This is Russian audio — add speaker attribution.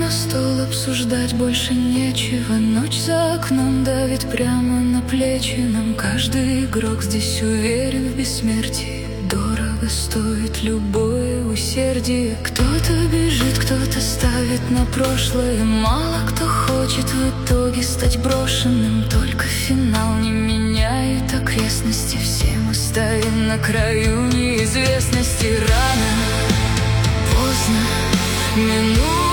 Speaker 1: на стол, обсуждать больше нечего. Ночь за окном давит прямо на плечи нам. Каждый игрок здесь уверен в бессмертии. Дорого стоит любое усердие. Кто-то бежит, кто-то ставит на прошлое. Мало кто хочет в итоге стать брошенным. Только финал не меняет окрестности. Все мы стоим на краю неизвестности. Рано, поздно, минует